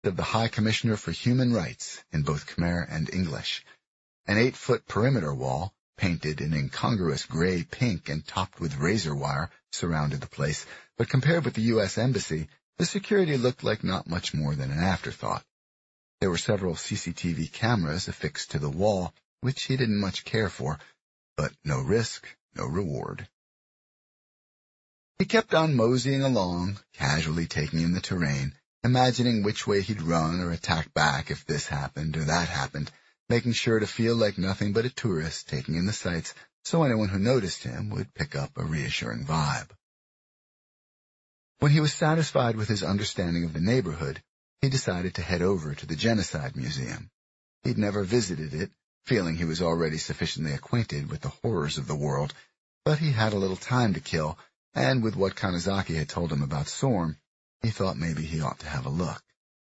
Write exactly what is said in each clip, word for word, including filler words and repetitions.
of the High Commissioner for Human Rights in both Khmer and English. An eight-foot perimeter wall, painted in incongruous gray-pink and topped with razor wire, surrounded the place, but compared with the U S Embassy, the security looked like not much more than an afterthought. There were several C C T V cameras affixed to the wall, which he didn't much care for, but no risk, no reward. He kept on moseying along, casually taking in the terrain, imagining which way he'd run or attack back if this happened or that happened, making sure to feel like nothing but a tourist taking in the sights so anyone who noticed him would pick up a reassuring vibe. When he was satisfied with his understanding of the neighborhood, he decided to head over to the Genocide Museum. He'd never visited it, feeling he was already sufficiently acquainted with the horrors of the world, but he had a little time to kill, and with what Kanezaki had told him about Sorm, he thought maybe he ought to have a look.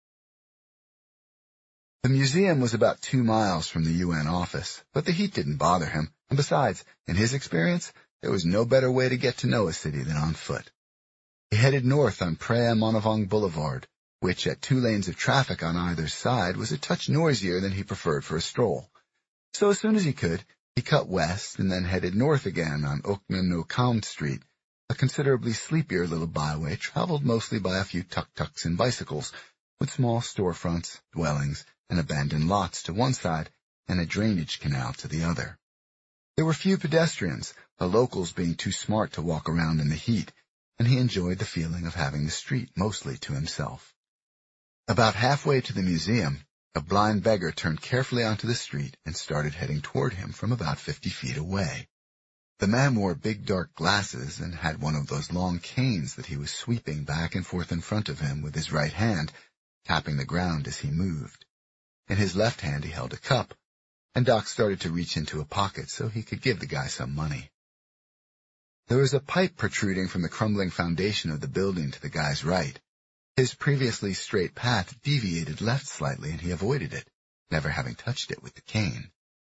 The museum was about two miles from the U N office, but the heat didn't bother him, and besides, in his experience, there was no better way to get to know a city than on foot. He headed north on Preah Monavong Boulevard, which at two lanes of traffic on either side was a touch noisier than he preferred for a stroll. So as soon as he could, he cut west and then headed north again on Okna no Kaum Street, a considerably sleepier little byway traveled mostly by a few tuk-tuks and bicycles, with small storefronts, dwellings, and abandoned lots to one side and a drainage canal to the other. There were few pedestrians, the locals being too smart to walk around in the heat, and he enjoyed the feeling of having the street mostly to himself. About halfway to the museum, a blind beggar turned carefully onto the street and started heading toward him from about fifty feet away. The man wore big dark glasses and had one of those long canes that he was sweeping back and forth in front of him with his right hand, tapping the ground as he moved. In his left hand he held a cup, and Doc started to reach into a pocket so he could give the guy some money. There was a pipe protruding from the crumbling foundation of the building to the guy's right. His previously straight path deviated left slightly, and he avoided it, never having touched it with the cane.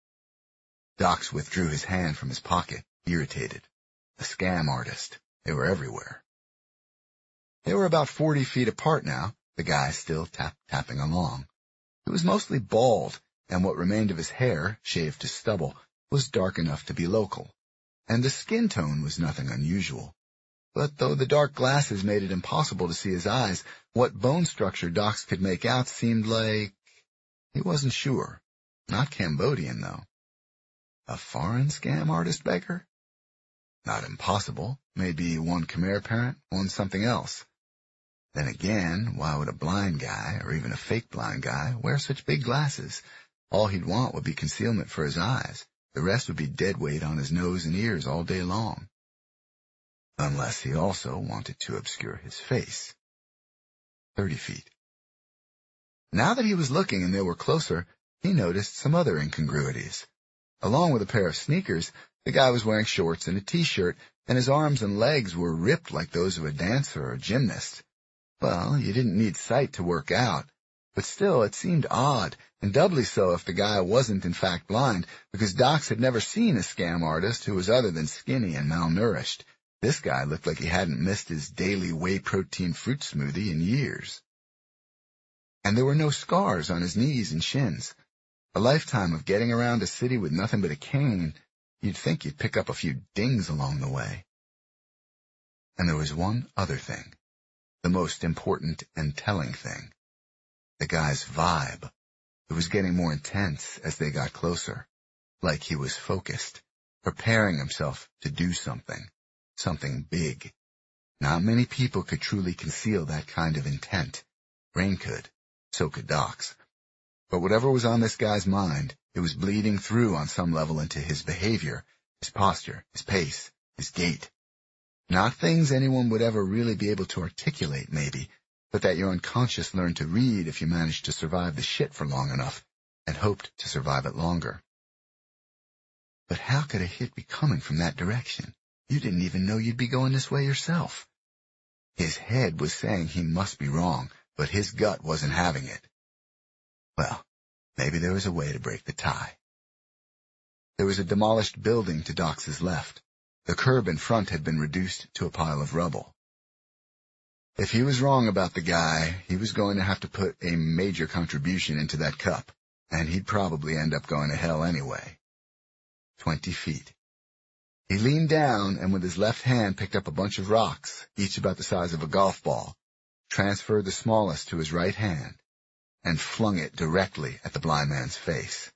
Dox withdrew his hand from his pocket, irritated. A scam artist. They were everywhere. They were about forty feet apart now, the guy still tap-tapping along. He was mostly bald, and what remained of his hair, shaved to stubble, was dark enough to be local, and the skin tone was nothing unusual. But though the dark glasses made it impossible to see his eyes, what bone structure Dox could make out seemed like... He wasn't sure. Not Cambodian, though. A foreign scam artist beggar? Not impossible. Maybe one Khmer parent, one something else. Then again, why would a blind guy, or even a fake blind guy, wear such big glasses? All he'd want would be concealment for his eyes. The rest would be dead weight on his nose and ears all day long. Unless he also wanted to obscure his face. Thirty feet. Now that he was looking and they were closer, he noticed some other incongruities. Along with a pair of sneakers, the guy was wearing shorts and a t-shirt, and his arms and legs were ripped like those of a dancer or a gymnast. Well, you didn't need sight to work out, but still it seemed odd, and doubly so if the guy wasn't in fact blind, because Dox had never seen a scam artist who was other than skinny and malnourished. This guy looked like he hadn't missed his daily whey protein fruit smoothie in years. And there were no scars on his knees and shins. A lifetime of getting around a city with nothing but a cane, you'd think you'd pick up a few dings along the way. And there was one other thing, the most important and telling thing. The guy's vibe. It was getting more intense as they got closer, like he was focused, preparing himself to do something. Something big. Not many people could truly conceal that kind of intent. Rain could. So could Dox. But whatever was on this guy's mind, it was bleeding through on some level into his behavior, his posture, his pace, his gait. Not things anyone would ever really be able to articulate, maybe, but that your unconscious learned to read if you managed to survive the shit for long enough, and hoped to survive it longer. But how could a hit be coming from that direction? You didn't even know you'd be going this way yourself. His head was saying he must be wrong, but his gut wasn't having it. Well, maybe there was a way to break the tie. There was a demolished building to Dox's left. The curb in front had been reduced to a pile of rubble. If he was wrong about the guy, he was going to have to put a major contribution into that cup, and he'd probably end up going to hell anyway. Twenty feet. He leaned down and with his left hand picked up a bunch of rocks, each about the size of a golf ball, transferred the smallest to his right hand, and flung it directly at the blind man's face.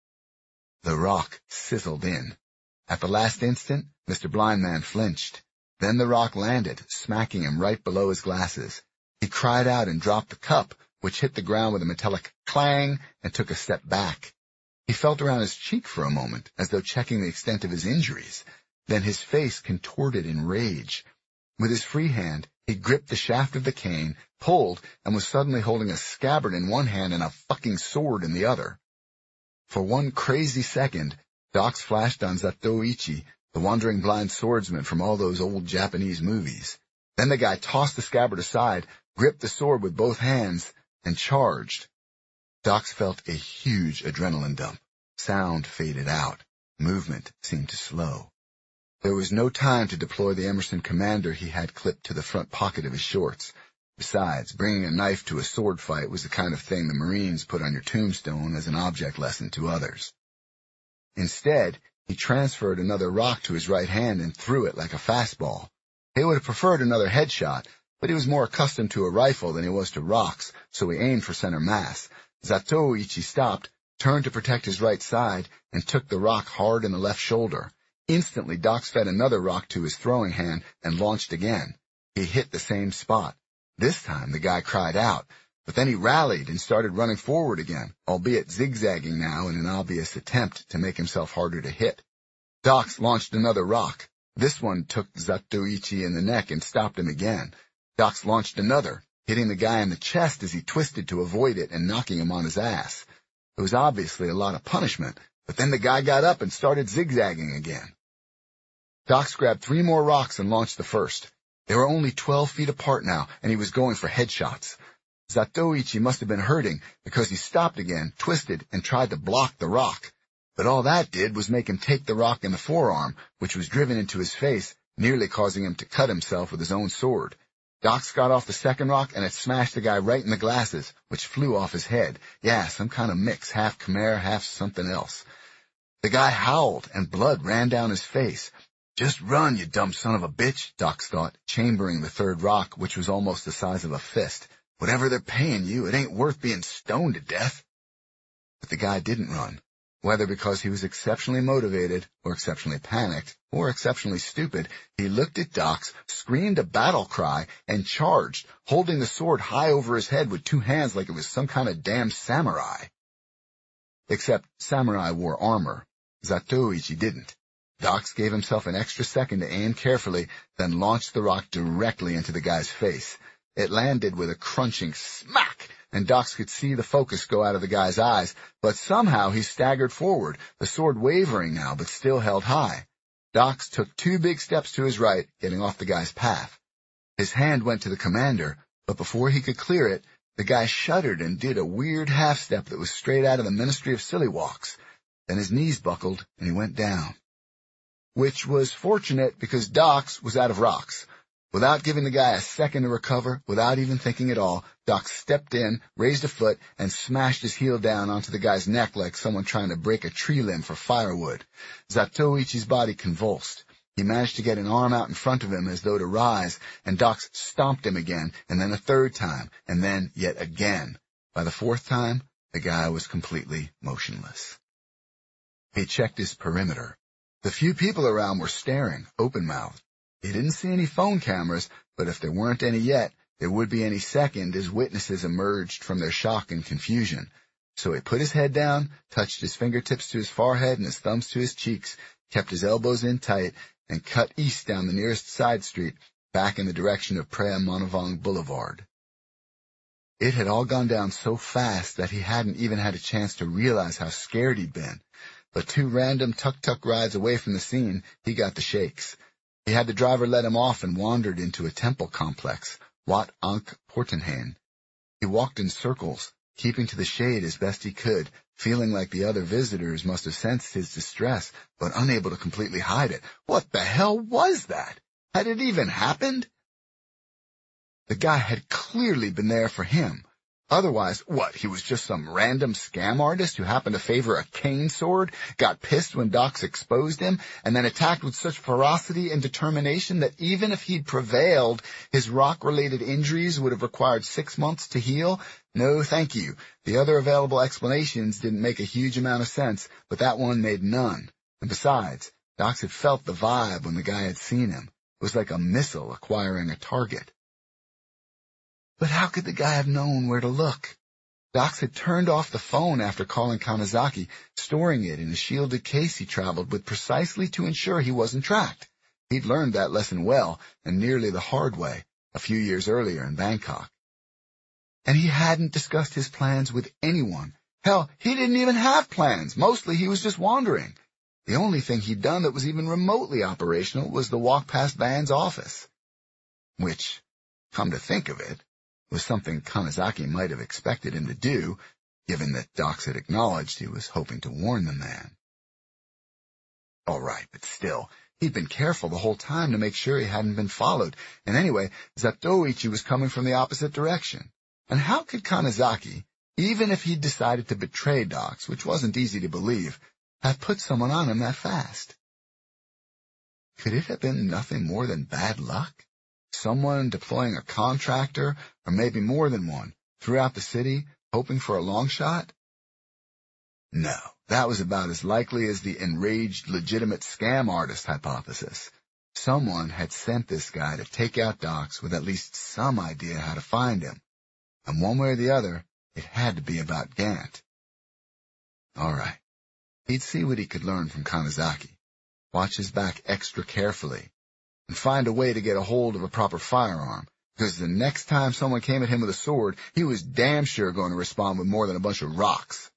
The rock sizzled in. At the last instant, Mister Blind Man flinched. Then the rock landed, smacking him right below his glasses. He cried out and dropped the cup, which hit the ground with a metallic clang, and took a step back. He felt around his cheek for a moment, as though checking the extent of his injuries. Then his face contorted in rage. With his free hand, he gripped the shaft of the cane, pulled, and was suddenly holding a scabbard in one hand and a fucking sword in the other. For one crazy second, Docs flashed on Zatoichi, the wandering blind swordsman from all those old Japanese movies. Then the guy tossed the scabbard aside, gripped the sword with both hands, and charged. Docs felt a huge adrenaline dump. Sound faded out. Movement seemed to slow. There was no time to deploy the Emerson Commander he had clipped to the front pocket of his shorts. Besides, bringing a knife to a sword fight was the kind of thing the Marines put on your tombstone as an object lesson to others. Instead, he transferred another rock to his right hand and threw it like a fastball. He would have preferred another headshot, but he was more accustomed to a rifle than he was to rocks, so he aimed for center mass. Zatoichi stopped, turned to protect his right side, and took the rock hard in the left shoulder. Instantly, Docs fed another rock to his throwing hand and launched again. He hit the same spot. This time, the guy cried out, but then he rallied and started running forward again, albeit zigzagging now in an obvious attempt to make himself harder to hit. Docs launched another rock. This one took Zatoichi in the neck and stopped him again. Docs launched another, hitting the guy in the chest as he twisted to avoid it and knocking him on his ass. It was obviously a lot of punishment, but then the guy got up and started zigzagging again. Docs grabbed three more rocks and launched the first. They were only twelve feet apart now, and he was going for headshots. Zatoichi must have been hurting because he stopped again, twisted, and tried to block the rock. But all that did was make him take the rock in the forearm, which was driven into his face, nearly causing him to cut himself with his own sword. Docs got off the second rock, and it smashed the guy right in the glasses, which flew off his head. Yeah, some kind of mix, half Khmer, half something else. The guy howled, and blood ran down his face. Just run, you dumb son of a bitch, Docs thought, chambering the third rock, which was almost the size of a fist. Whatever they're paying you, it ain't worth being stoned to death. But the guy didn't run, whether because he was exceptionally motivated, or exceptionally panicked, or exceptionally stupid. He looked at Docs, screamed a battle cry, and charged, holding the sword high over his head with two hands like it was some kind of damn samurai. Except samurai wore armor. Zatoichi didn't. Docs gave himself an extra second to aim carefully, then launched the rock directly into the guy's face. It landed with a crunching smack, and Docs could see the focus go out of the guy's eyes, but somehow he staggered forward, the sword wavering now, but still held high. Docs took two big steps to his right, getting off the guy's path. His hand went to the commander, but before he could clear it, the guy shuddered and did a weird half-step that was straight out of the Ministry of Silly Walks. Then his knees buckled, and he went down. Which was fortunate because Docs was out of rocks. Without giving the guy a second to recover, without even thinking at all, Docs stepped in, raised a foot, and smashed his heel down onto the guy's neck like someone trying to break a tree limb for firewood. Zatoichi's body convulsed. He managed to get an arm out in front of him as though to rise, and Docs stomped him again, and then a third time, and then yet again. By the fourth time, the guy was completely motionless. He checked his perimeter. The few people around were staring, open-mouthed. He didn't see any phone cameras, but if there weren't any yet, there would be any second as witnesses emerged from their shock and confusion. So he put his head down, touched his fingertips to his forehead and his thumbs to his cheeks, kept his elbows in tight, and cut east down the nearest side street, back in the direction of Preah Monavong Boulevard. It had all gone down so fast that he hadn't even had a chance to realize how scared he'd been. But two random tuk-tuk rides away from the scene, he got the shakes. He had the driver let him off and wandered into a temple complex, Wat Ankh Portenhain. He walked in circles, keeping to the shade as best he could, feeling like the other visitors must have sensed his distress, but unable to completely hide it. What the hell was that? Had it even happened? The guy had clearly been there for him. Otherwise, what, he was just some random scam artist who happened to favor a cane sword, got pissed when Docs exposed him, and then attacked with such ferocity and determination that even if he'd prevailed, his rock-related injuries would have required six months to heal? No, thank you. The other available explanations didn't make a huge amount of sense, but that one made none. And besides, Docs had felt the vibe when the guy had seen him. It was like a missile acquiring a target. But how could the guy have known where to look? Docs had turned off the phone after calling Kanazaki, storing it in a shielded case he traveled with precisely to ensure he wasn't tracked. He'd learned that lesson well, and nearly the hard way, a few years earlier in Bangkok. And he hadn't discussed his plans with anyone. Hell, he didn't even have plans. Mostly he was just wandering. The only thing he'd done that was even remotely operational was the walk past Van's office. Which, come to think of it, was something Kanazaki might have expected him to do, given that Docs had acknowledged he was hoping to warn the man. All right, but still, he'd been careful the whole time to make sure he hadn't been followed, and anyway, Zatoichi was coming from the opposite direction. And how could Kanazaki, even if he'd decided to betray Docs, which wasn't easy to believe, have put someone on him that fast? Could it have been nothing more than bad luck? Someone deploying a contractor, or maybe more than one, throughout the city, hoping for a long shot? No, that was about as likely as the enraged legitimate scam artist hypothesis. Someone had sent this guy to take out Docs with at least some idea how to find him. And one way or the other, it had to be about Gant. All right. He'd see what he could learn from Kanazaki, watch his back extra carefully, and find a way to get a hold of a proper firearm, because the next time someone came at him with a sword, he was damn sure going to respond with more than a bunch of rocks.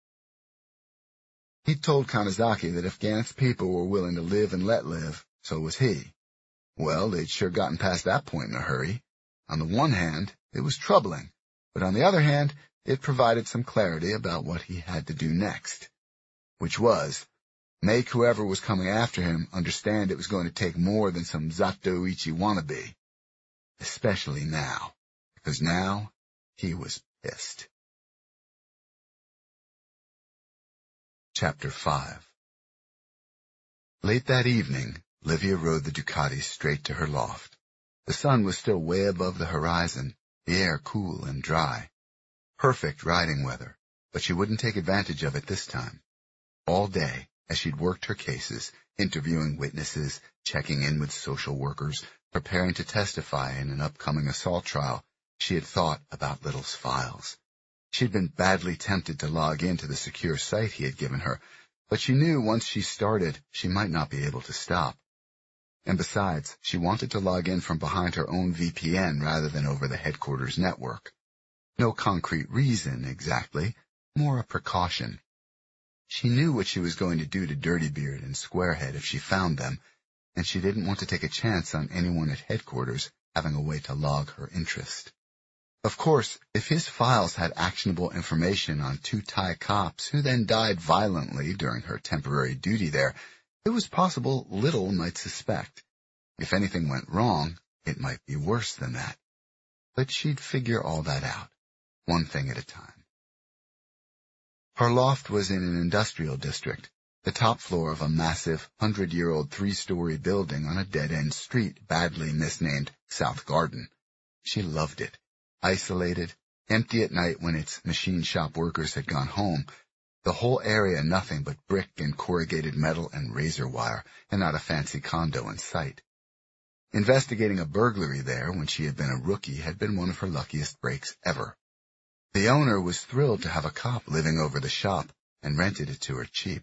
He'd told Kanazaki that if Gant's people were willing to live and let live, so was he. Well, they'd sure gotten past that point in a hurry. On the one hand, it was troubling, but on the other hand, it provided some clarity about what he had to do next, which was make whoever was coming after him understand it was going to take more than some Zatoichi wannabe. Especially now, because now he was pissed. Chapter five. Late that evening, Livia rode the Ducati straight to her loft. The sun was still way above the horizon, the air cool and dry. Perfect riding weather, but she wouldn't take advantage of it this time. All day, as she'd worked her cases, interviewing witnesses, checking in with social workers, preparing to testify in an upcoming assault trial, she had thought about Little's files. She'd been badly tempted to log into the secure site he had given her, but she knew once she started, she might not be able to stop. And besides, she wanted to log in from behind her own V P N rather than over the headquarters network. No concrete reason, exactly, more a precaution. She knew what she was going to do to Dirtybeard and Squarehead if she found them, and she didn't want to take a chance on anyone at headquarters having a way to log her interest. Of course, if his files had actionable information on two Thai cops who then died violently during her temporary duty there, it was possible Little might suspect. If anything went wrong, it might be worse than that. But she'd figure all that out, one thing at a time. Her loft was in an industrial district, the top floor of a massive, hundred-year-old three-story building on a dead-end street badly misnamed South Garden. She loved it. Isolated, empty at night when its machine shop workers had gone home, the whole area nothing but brick and corrugated metal and razor wire, and not a fancy condo in sight. Investigating a burglary there when she had been a rookie had been one of her luckiest breaks ever. The owner was thrilled to have a cop living over the shop and rented it to her cheap.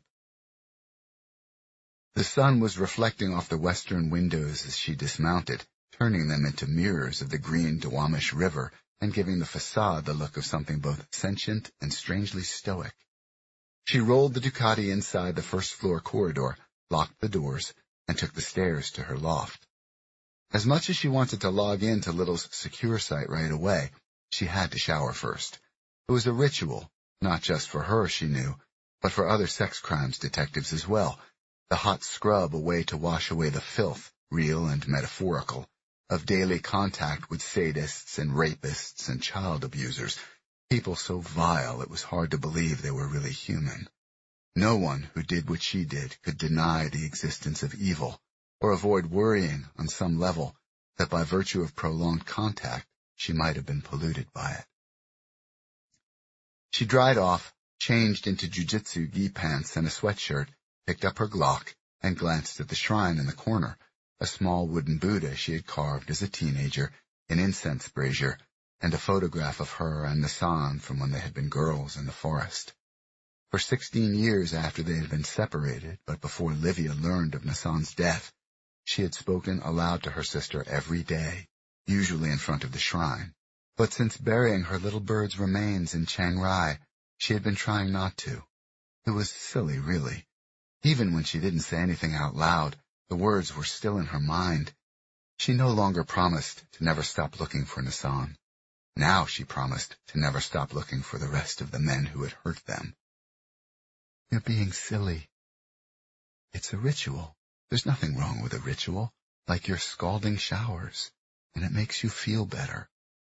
The sun was reflecting off the western windows as she dismounted, turning them into mirrors of the green Duwamish River and giving the facade the look of something both sentient and strangely stoic. She rolled the Ducati inside the first-floor corridor, locked the doors, and took the stairs to her loft. As much as she wanted to log in to Little's secure site right away, she had to shower first. It was a ritual, not just for her, she knew, but for other sex crimes detectives as well. The hot scrub a way to wash away the filth, real and metaphorical, of daily contact with sadists and rapists and child abusers, people so vile it was hard to believe they were really human. No one who did what she did could deny the existence of evil, or avoid worrying on some level that by virtue of prolonged contact she might have been polluted by it. She dried off, changed into jujitsu gi pants and a sweatshirt, picked up her Glock, and glanced at the shrine in the corner, a small wooden Buddha she had carved as a teenager, an incense brazier, and a photograph of her and Nassan from when they had been girls in the forest. For sixteen years after they had been separated, but before Livia learned of Nassan's death, she had spoken aloud to her sister every day, usually in front of the shrine. But since burying her little bird's remains in Chiang Rai, she had been trying not to. It was silly, really. Even when she didn't say anything out loud, the words were still in her mind. She no longer promised to never stop looking for Nassan. Now she promised to never stop looking for the rest of the men who had hurt them. You're being silly. It's a ritual. There's nothing wrong with a ritual, like your scalding showers, and it makes you feel better.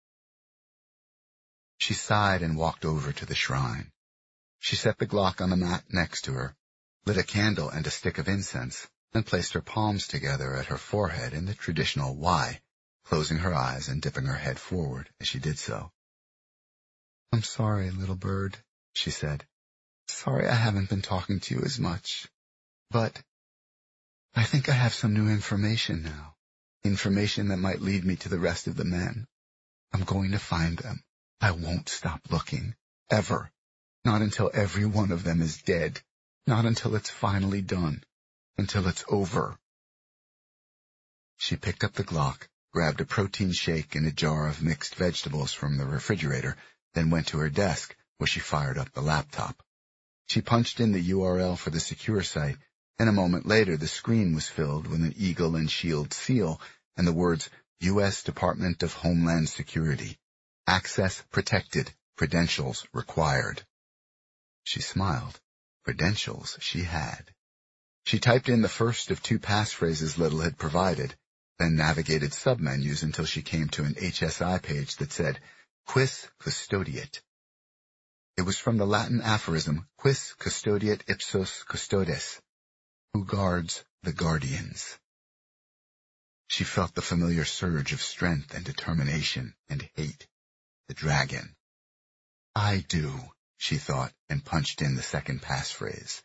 She sighed and walked over to the shrine. She set the Glock on the mat next to her, lit a candle and a stick of incense, and placed her palms together at her forehead in the traditional Y, closing her eyes and dipping her head forward as she did so. I'm sorry, little bird, she said. Sorry I haven't been talking to you as much, but I think I have some new information now, information that might lead me to the rest of the men. I'm going to find them. I won't stop looking, ever, not until every one of them is dead, not until it's finally done, until it's over. She picked up the Glock, grabbed a protein shake and a jar of mixed vegetables from the refrigerator, then went to her desk, where she fired up the laptop. She punched in the U R L for the secure site, and a moment later the screen was filled with an eagle and shield seal and the words U S Department of Homeland Security. Access protected. Credentials required. She smiled. Credentials she had. She typed in the first of two passphrases Little had provided, then navigated submenus until she came to an H S I page that said, Quis custodiet. It was from the Latin aphorism, Quis custodiet ipsos custodes, who guards the guardians. She felt the familiar surge of strength and determination and hate. The dragon. I do, she thought, and punched in the second passphrase.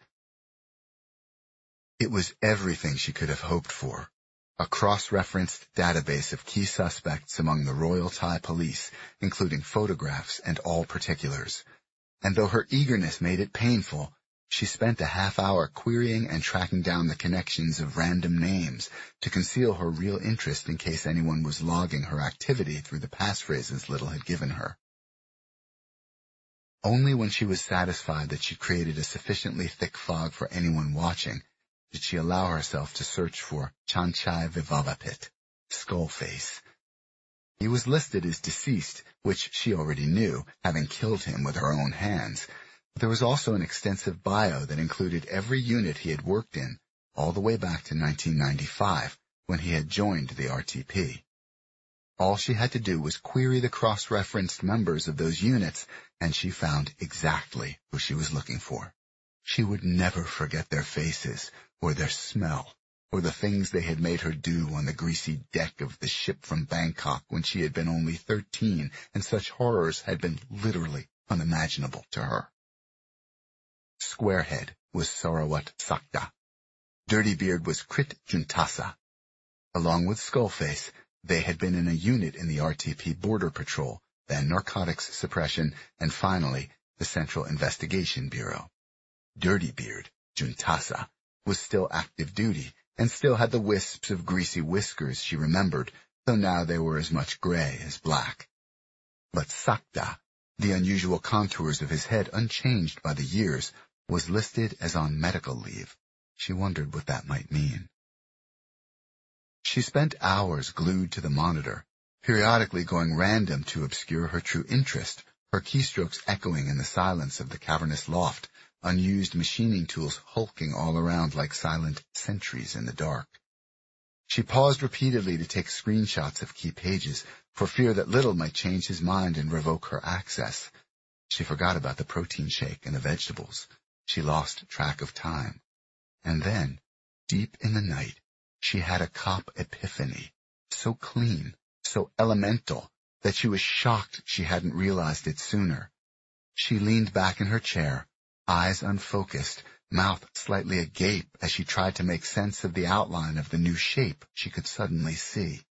It was everything she could have hoped for. A cross-referenced database of key suspects among the Royal Thai Police, including photographs and all particulars. And though her eagerness made it painful, she spent a half hour querying and tracking down the connections of random names to conceal her real interest in case anyone was logging her activity through the passphrases Little had given her. Only when she was satisfied that she created a sufficiently thick fog for anyone watching did she allow herself to search for Chanchai Vivavapit, Skullface. He was listed as deceased, which she already knew, having killed him with her own hands. But there was also an extensive bio that included every unit he had worked in, all the way back to nineteen ninety-five, when he had joined the R T P. All she had to do was query the cross-referenced members of those units, and she found exactly who she was looking for. She would never forget their faces, or their smell, or the things they had made her do on the greasy deck of the ship from Bangkok when she had been only thirteen, and such horrors had been literally unimaginable to her. Squarehead was Sarawat Sakta. Dirtybeard was Krit Juntasa. Along with Skullface, they had been in a unit in the R T P Border Patrol, then Narcotics Suppression, and finally the Central Investigation Bureau. Dirtybeard, Juntasa, was still active duty, and still had the wisps of greasy whiskers she remembered, though now they were as much gray as black. But Sakta, the unusual contours of his head unchanged by the years, was listed as on medical leave. She wondered what that might mean. She spent hours glued to the monitor, periodically going random to obscure her true interest, her keystrokes echoing in the silence of the cavernous loft, unused machining tools hulking all around like silent sentries in the dark. She paused repeatedly to take screenshots of key pages, for fear that Little might change his mind and revoke her access. She forgot about the protein shake and the vegetables. She lost track of time. And then, deep in the night, she had a cop epiphany, so clean, so elemental, that she was shocked she hadn't realized it sooner. She leaned back in her chair, eyes unfocused, mouth slightly agape as she tried to make sense of the outline of the new shape she could suddenly see.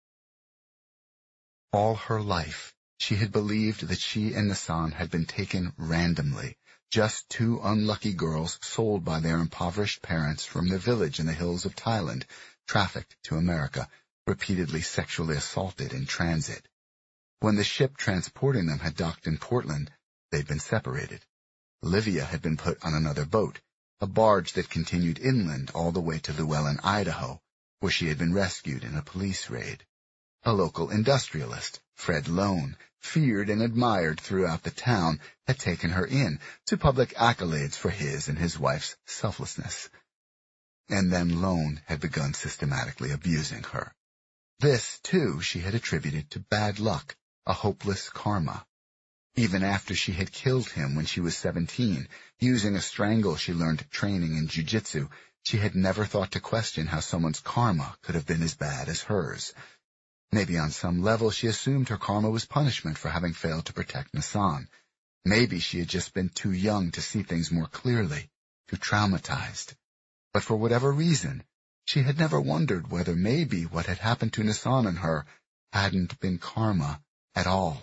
All her life, she had believed that she and Nassan had been taken randomly, just two unlucky girls sold by their impoverished parents from their village in the hills of Thailand, trafficked to America, repeatedly sexually assaulted in transit. When the ship transporting them had docked in Portland, they'd been separated. Livia had been put on another boat, a barge that continued inland all the way to Llewellyn, Idaho, where she had been rescued in a police raid. A local industrialist, Fred Lone, feared and admired throughout the town, had taken her in, to public accolades for his and his wife's selflessness. And then Lone had begun systematically abusing her. This, too, she had attributed to bad luck, a hopeless karma. Even after she had killed him when she was seventeen, using a strangle she learned training in jiu-jitsu, she had never thought to question how someone's karma could have been as bad as hers. Maybe on some level she assumed her karma was punishment for having failed to protect Nassan. Maybe she had just been too young to see things more clearly, too traumatized. But for whatever reason, she had never wondered whether maybe what had happened to Nassan and her hadn't been karma at all.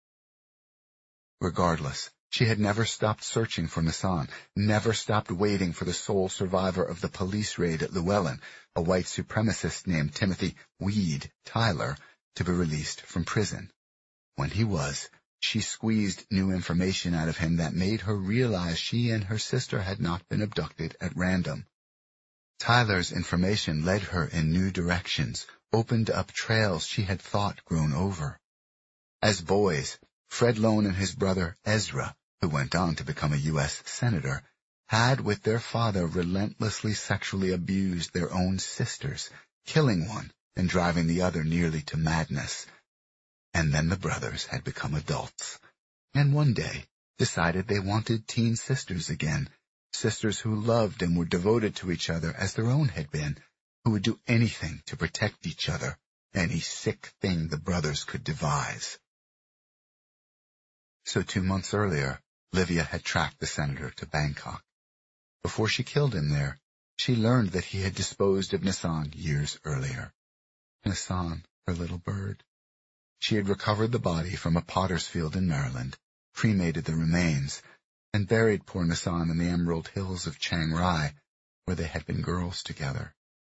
Regardless, she had never stopped searching for Nassan, never stopped waiting for the sole survivor of the police raid at Llewellyn, a white supremacist named Timothy Weed Tyler, to be released from prison. When he was, she squeezed new information out of him that made her realize she and her sister had not been abducted at random. Tyler's information led her in new directions, opened up trails she had thought grown over. As boys, Fred Lone and his brother Ezra, who went on to become a U S senator, had with their father relentlessly sexually abused their own sisters, killing one and driving the other nearly to madness. And then the brothers had become adults, and one day decided they wanted teen sisters again, sisters who loved and were devoted to each other as their own had been, who would do anything to protect each other, any sick thing the brothers could devise. So two months earlier, Livia had tracked the senator to Bangkok. Before she killed him there, she learned that he had disposed of Nassan years earlier. Nassan, her little bird. She had recovered the body from a potter's field in Maryland, cremated the remains, and buried poor Nassan in the emerald hills of Chiang Rai, where they had been girls together.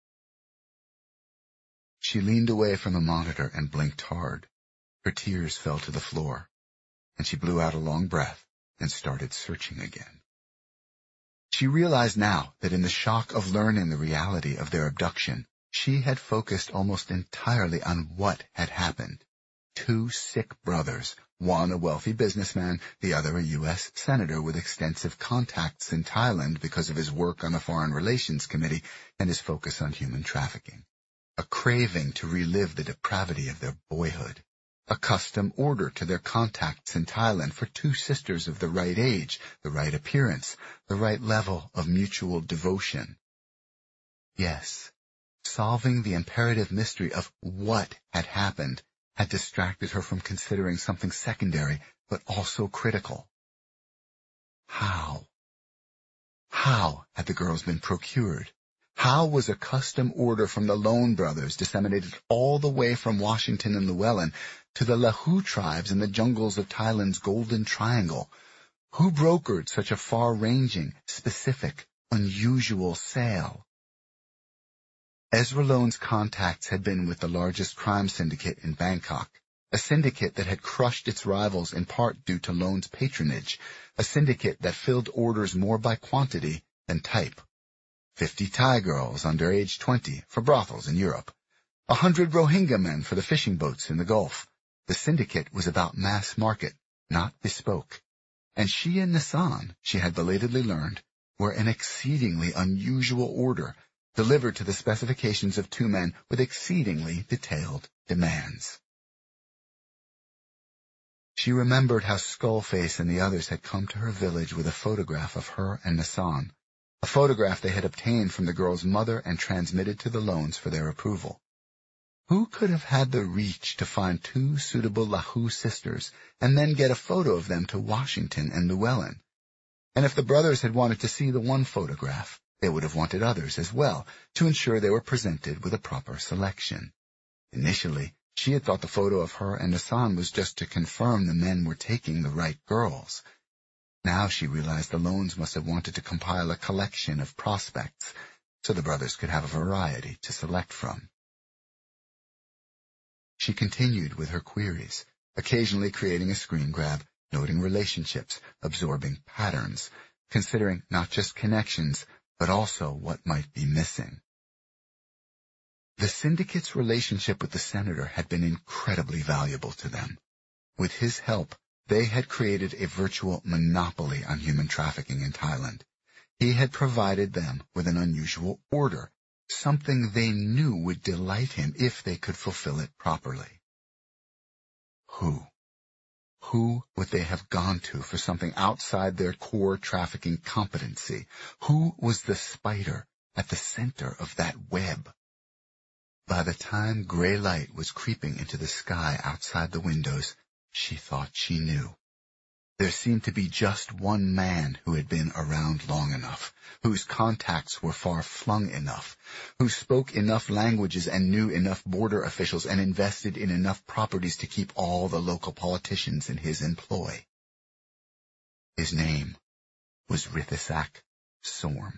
She leaned away from the monitor and blinked hard. Her tears fell to the floor, and she blew out a long breath and started searching again. She realized now that in the shock of learning the reality of their abduction, she had focused almost entirely on what had happened. Two sick brothers, one a wealthy businessman, the other a U S senator with extensive contacts in Thailand because of his work on the Foreign Relations Committee and his focus on human trafficking. A craving to relive the depravity of their boyhood. A custom order to their contacts in Thailand for two sisters of the right age, the right appearance, the right level of mutual devotion. Yes, solving the imperative mystery of what had happened had distracted her from considering something secondary, but also critical. How? How had the girls been procured? How was a custom order from the Lone brothers disseminated all the way from Washington and Llewellyn to the Lahu tribes in the jungles of Thailand's Golden Triangle? Who brokered such a far-ranging, specific, unusual sale? Ezra Lone's contacts had been with the largest crime syndicate in Bangkok, a syndicate that had crushed its rivals in part due to Lone's patronage, a syndicate that filled orders more by quantity than type. Fifty Thai girls under age twenty for brothels in Europe. A hundred Rohingya men for the fishing boats in the Gulf. The syndicate was about mass market, not bespoke. And she and Nassan, she had belatedly learned, were an exceedingly unusual order, delivered to the specifications of two men with exceedingly detailed demands. She remembered how Skullface and the others had come to her village with a photograph of her and Nassan, a photograph they had obtained from the girl's mother and transmitted to the Lones for their approval. Who could have had the reach to find two suitable Lahu sisters and then get a photo of them to Washington and Llewellyn? And if the brothers had wanted to see the one photograph, they would have wanted others as well, to ensure they were presented with a proper selection. Initially, she had thought the photo of her and Nassan was just to confirm the men were taking the right girls. Now she realized the Lones must have wanted to compile a collection of prospects, so the brothers could have a variety to select from. She continued with her queries, occasionally creating a screen grab, noting relationships, absorbing patterns, considering not just connections, but also what might be missing. The syndicate's relationship with the senator had been incredibly valuable to them. With his help, they had created a virtual monopoly on human trafficking in Thailand. He had provided them with an unusual order, something they knew would delight him if they could fulfill it properly. Who? Who would they have gone to for something outside their core trafficking competency? Who was the spider at the center of that web? By the time gray light was creeping into the sky outside the windows, she thought she knew. There seemed to be just one man who had been around long enough, whose contacts were far-flung enough, who spoke enough languages and knew enough border officials and invested in enough properties to keep all the local politicians in his employ. His name was Rithesak Sorm.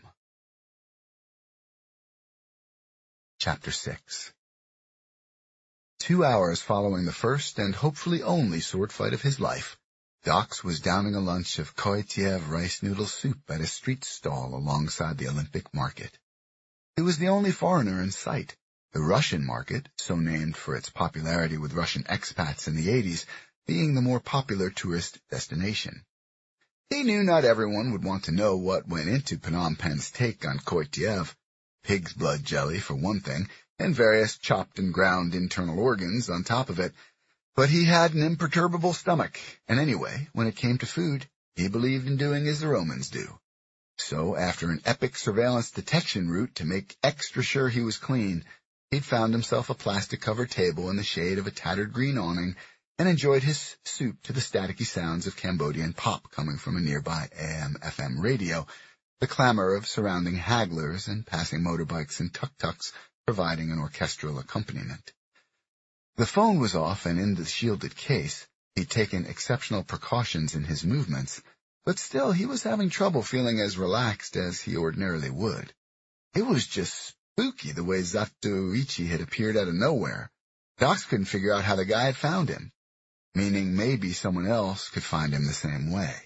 Chapter six. Two hours following the first and hopefully only sword fight of his life, Dox was downing a lunch of Koitiev rice noodle soup at a street stall alongside the Olympic market. He was the only foreigner in sight, the Russian market, so named for its popularity with Russian expats in the eighties, being the more popular tourist destination. He knew not everyone would want to know what went into Phnom Penh's take on Koitiev, pig's blood jelly for one thing, and various chopped and ground internal organs on top of it. But he had an imperturbable stomach, and anyway, when it came to food, he believed in doing as the Romans do. So, after an epic surveillance detection route to make extra sure he was clean, he'd found himself a plastic-covered table in the shade of a tattered green awning and enjoyed his soup to the staticky sounds of Cambodian pop coming from a nearby A M F M radio, the clamor of surrounding hagglers and passing motorbikes and tuk-tuks providing an orchestral accompaniment. The phone was off and in the shielded case. He'd taken exceptional precautions in his movements, but still he was having trouble feeling as relaxed as he ordinarily would. It was just spooky the way Zatoichi had appeared out of nowhere. Dox couldn't figure out how the guy had found him, meaning maybe someone else could find him the same way.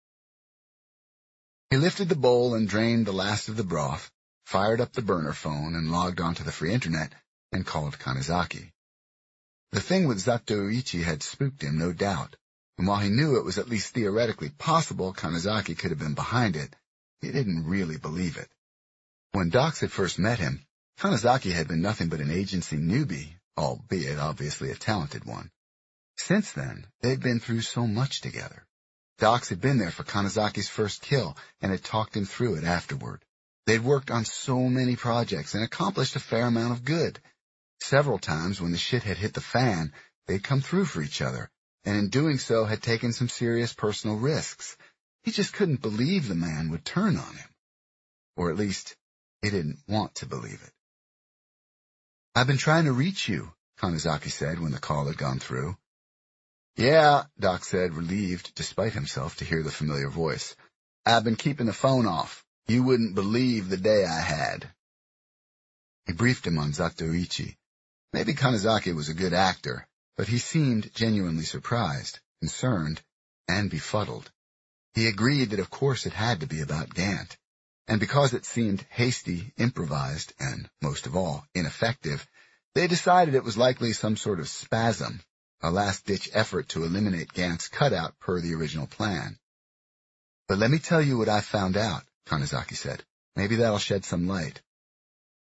He lifted the bowl and drained the last of the broth, fired up the burner phone and logged onto the free internet and called Kanezaki. The thing with Zatoichi had spooked him, no doubt, and while he knew it was at least theoretically possible Kanezaki could have been behind it, he didn't really believe it. When Dox had first met him, Kanezaki had been nothing but an agency newbie, albeit obviously a talented one. Since then, they'd been through so much together. Dox had been there for Kanezaki's first kill and had talked him through it afterward. They'd worked on so many projects and accomplished a fair amount of good. Several times when the shit had hit the fan, they'd come through for each other, and in doing so had taken some serious personal risks. He just couldn't believe the man would turn on him. Or at least, he didn't want to believe it. "I've been trying to reach you," Kanezaki said when the call had gone through. "Yeah," Doc said, relieved despite himself to hear the familiar voice. "I've been keeping the phone off. You wouldn't believe the day I had." He briefed him on Zatoichi. Maybe Kanezaki was a good actor, but he seemed genuinely surprised, concerned, and befuddled. He agreed that of course it had to be about Gant, and because it seemed hasty, improvised, and, most of all, ineffective, they decided it was likely some sort of spasm, a last-ditch effort to eliminate Gant's cutout per the original plan. "But let me tell you what I found out," Kanezaki said. "Maybe that'll shed some light."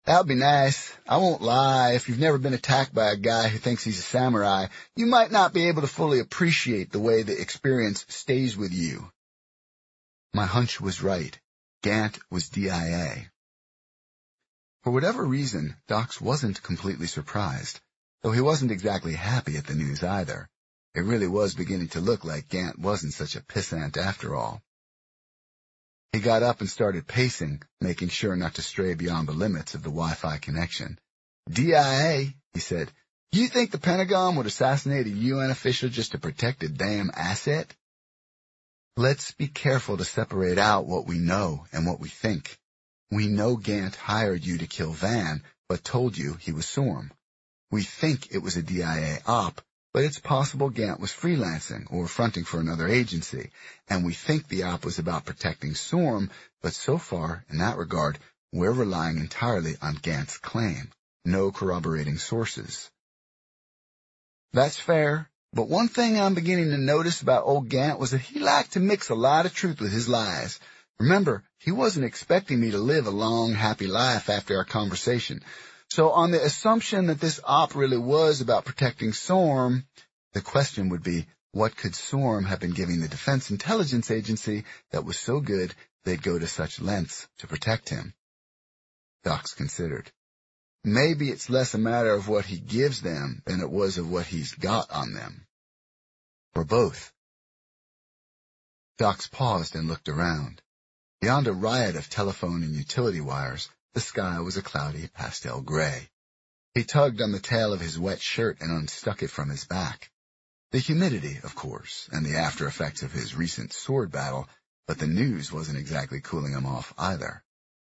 That would be nice. I won't lie. If you've never been attacked by a guy who thinks he's a samurai, you might not be able to fully appreciate the way the experience stays with you. My hunch was right. Gant was D I A. For whatever reason, Dox wasn't completely surprised, though he wasn't exactly happy at the news either. It really was beginning to look like Gant wasn't such a pissant after all. He got up and started pacing, making sure not to stray beyond the limits of the Wi-Fi connection. D I A, he said, you think the Pentagon would assassinate a U N official just to protect a damn asset? Let's be careful to separate out what we know and what we think. We know Gant hired you to kill Van, but told you he was Sorm. We think it was a D I A op, but it's possible Gant was freelancing or fronting for another agency, and we think the op was about protecting Sorm, but so far, in that regard, we're relying entirely on Gant's claim. No corroborating sources. That's fair, but one thing I'm beginning to notice about old Gant was that he liked to mix a lot of truth with his lies. Remember, he wasn't expecting me to live a long, happy life after our conversation. So on the assumption that this op really was about protecting Sorm, the question would be, what could Sorm have been giving the Defense Intelligence Agency that was so good they'd go to such lengths to protect him? Dox considered. Maybe it's less a matter of what he gives them than it was of what he's got on them. Or both. Dox paused and looked around. Beyond a riot of telephone and utility wires, the sky was a cloudy pastel gray. He tugged on the tail of his wet shirt and unstuck it from his back. The humidity, of course, and the after effects of his recent sword battle, but the news wasn't exactly cooling him off either.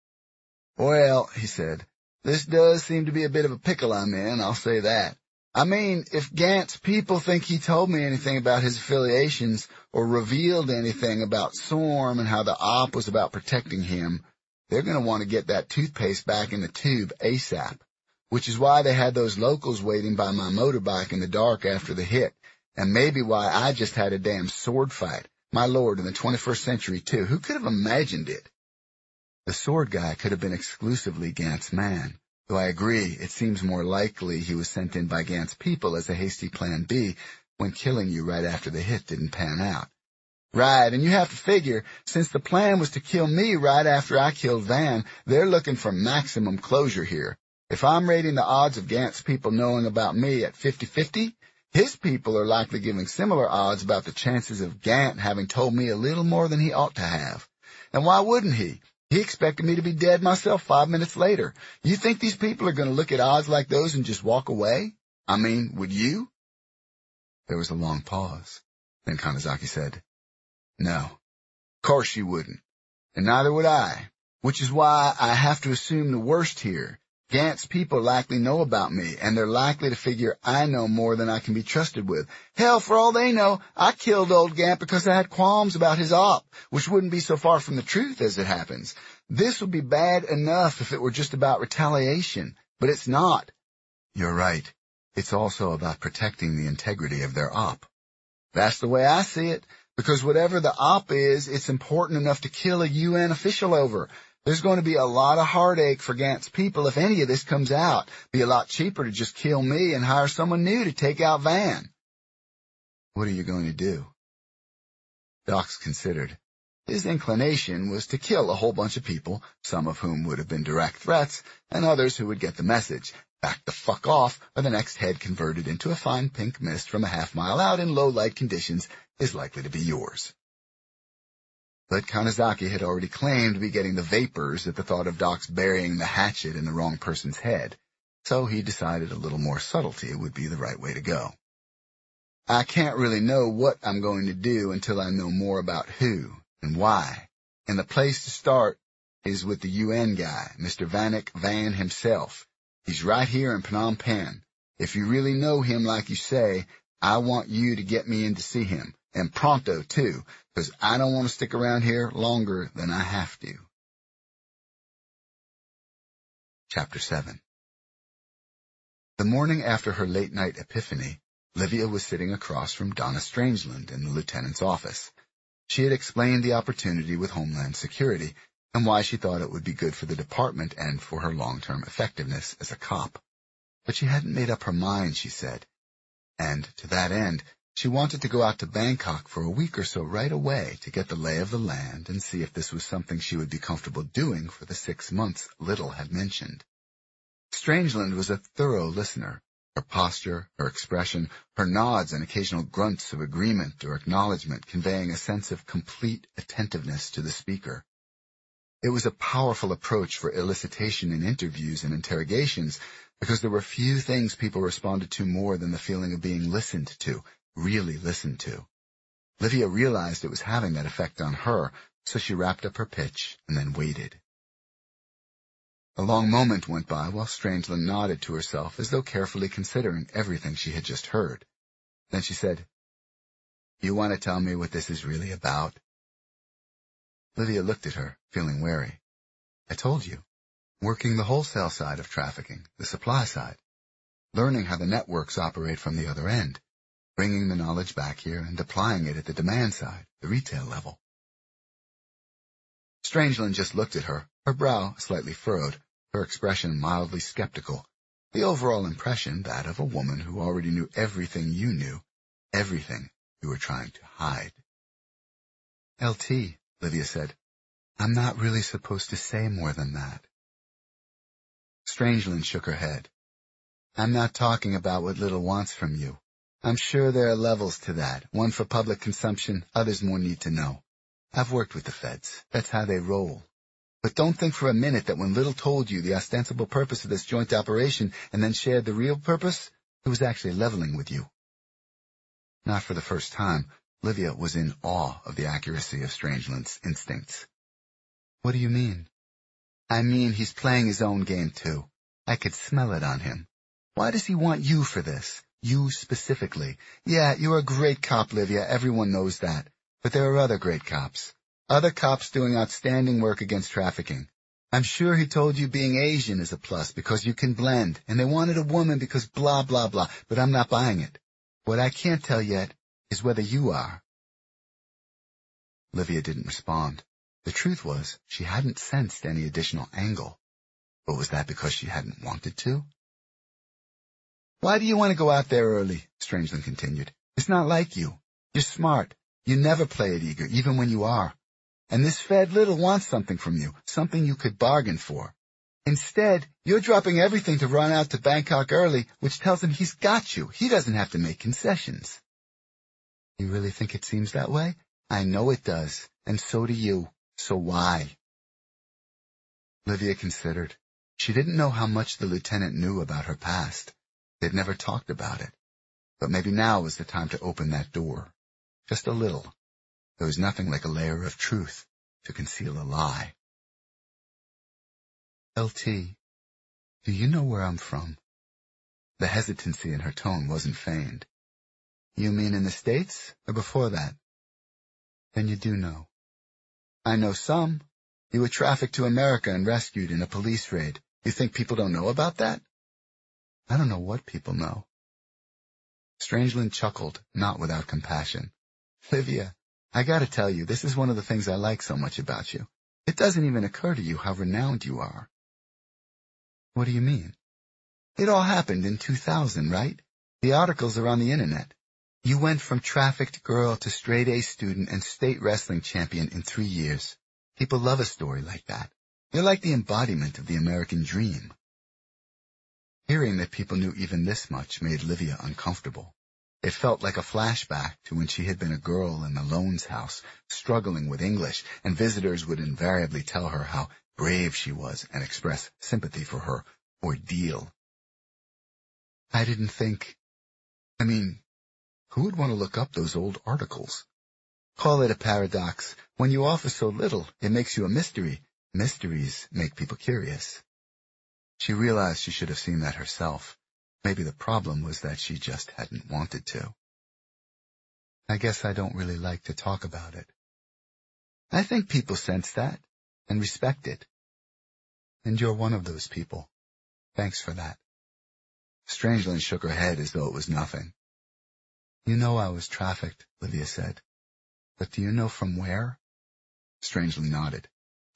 Well, he said, this does seem to be a bit of a pickle I'm in, I'll say that. I mean, if Gant's people think he told me anything about his affiliations or revealed anything about Sorm and how the op was about protecting him, they're going to want to get that toothpaste back in the tube ASAP, which is why they had those locals waiting by my motorbike in the dark after the hit, and maybe why I just had a damn sword fight. My lord, in the twenty-first century, too. Who could have imagined it? The sword guy could have been exclusively Gant's man. Though I agree, it seems more likely he was sent in by Gant's people as a hasty plan B when killing you right after the hit didn't pan out. Right, and you have to figure, since the plan was to kill me right after I killed Van, they're looking for maximum closure here. If I'm rating the odds of Gant's people knowing about me at fifty-fifty, his people are likely giving similar odds about the chances of Gant having told me a little more than he ought to have. And why wouldn't he? He expected me to be dead myself five minutes later. You think these people are going to look at odds like those and just walk away? I mean, would you? There was a long pause. Then Kanazaki said, No, of course you wouldn't. And neither would I. Which is why I have to assume the worst here. Gant's people likely know about me, and they're likely to figure I know more than I can be trusted with. Hell, for all they know, I killed old Gant because I had qualms about his op, which wouldn't be so far from the truth as it happens. This would be bad enough if it were just about retaliation, but it's not. You're right. It's also about protecting the integrity of their op. That's the way I see it, because whatever the op is, it's important enough to kill a U N official over. There's going to be a lot of heartache for Gant's people if any of this comes out. Be a lot cheaper to just kill me and hire someone new to take out Van. What are you going to do? Dox considered. His inclination was to kill a whole bunch of people, some of whom would have been direct threats, and others who would get the message. Back the fuck off, or the next head converted into a fine pink mist from a half mile out in low light conditions is likely to be yours. But Kanazaki had already claimed to be getting the vapors at the thought of Dox burying the hatchet in the wrong person's head, so he decided a little more subtlety would be the right way to go. I can't really know what I'm going to do until I know more about who and why, and the place to start is with the U N guy, Mister Vanek Van himself. He's right here in Phnom Penh. If you really know him like you say, I want you to get me in to see him. And pronto, too, because I don't want to stick around here longer than I have to. Chapter seven. The morning after her late-night epiphany, Livia was sitting across from Donna Strangeland in the lieutenant's office. She had explained the opportunity with Homeland Security, and why she thought it would be good for the department and for her long-term effectiveness as a cop. But she hadn't made up her mind, she said, and to that end, she wanted to go out to Bangkok for a week or so right away to get the lay of the land and see if this was something she would be comfortable doing for the six months Little had mentioned. Strangeland was a thorough listener. Her posture, her expression, her nods and occasional grunts of agreement or acknowledgement conveying a sense of complete attentiveness to the speaker. It was a powerful approach for elicitation in interviews and interrogations because there were few things people responded to more than the feeling of being listened to, really listened to. Livia realized it was having that effect on her, so she wrapped up her pitch and then waited. A long moment went by while Strangeland nodded to herself as though carefully considering everything she had just heard. Then she said, "You want to tell me what this is really about?" Livia looked at her, feeling wary. "I told you. Working the wholesale side of trafficking, the supply side. Learning how the networks operate from the other end. Bringing the knowledge back here and applying it at the demand side, the retail level." Strangeland just looked at her, her brow slightly furrowed, her expression mildly skeptical, the overall impression that of a woman who already knew everything you knew, everything you were trying to hide. "L T," Livia said, "I'm not really supposed to say more than that." Strangeland shook her head. "I'm not talking about what Little wants from you. I'm sure there are levels to that, one for public consumption, others more need to know. I've worked with the feds. That's how they roll. But don't think for a minute that when Little told you the ostensible purpose of this joint operation and then shared the real purpose, it was actually leveling with you." Not for the first time, Livia was in awe of the accuracy of Strangeland's instincts. "What do you mean?" "I mean he's playing his own game, too. I could smell it on him. Why does he want you for this? You specifically. Yeah, you're a great cop, Livia, everyone knows that. But there are other great cops. Other cops doing outstanding work against trafficking. I'm sure he told you being Asian is a plus because you can blend, and they wanted a woman because blah, blah, blah, but I'm not buying it. What I can't tell yet is whether you are." Livia didn't respond. The truth was, she hadn't sensed any additional angle. But was that because she hadn't wanted to? "Why do you want to go out there early?" Strangeland continued. "It's not like you. You're smart. You never play it eager, even when you are. And this Fed Little wants something from you, something you could bargain for. Instead, you're dropping everything to run out to Bangkok early, which tells him he's got you. He doesn't have to make concessions." "You really think it seems that way?" "I know it does, and so do you. So why?" Livia considered. She didn't know how much the lieutenant knew about her past. They'd never talked about it. But maybe now was the time to open that door. Just a little. There was nothing like a layer of truth to conceal a lie. "L T, do you know where I'm from?" The hesitancy in her tone wasn't feigned. "You mean in the States, or before that?" "Then you do know." "I know some. You were trafficked to America and rescued in a police raid. You think people don't know about that?" "I don't know what people know." Strangeland chuckled, not without compassion. "Livia, I gotta tell you, this is one of the things I like so much about you. It doesn't even occur to you how renowned you are." "What do you mean?" "It all happened in two thousand, right? The articles are on the internet. You went from trafficked girl to straight-A student and state wrestling champion in three years. People love a story like that. You're like the embodiment of the American dream." Hearing that people knew even this much made Livia uncomfortable. It felt like a flashback to when she had been a girl in the Loans house, struggling with English, and visitors would invariably tell her how brave she was and express sympathy for her ordeal. "I didn't think... I mean, who would want to look up those old articles? Call it a paradox. When you offer so little, it makes you a mystery. Mysteries make people curious." She realized she should have seen that herself. Maybe the problem was that she just hadn't wanted to. "I guess I don't really like to talk about it." "I think people sense that and respect it." "And you're one of those people. Thanks for that." Strangeland shook her head as though it was nothing. "You know I was trafficked," Livia said. "But do you know from where?" Strangeland nodded.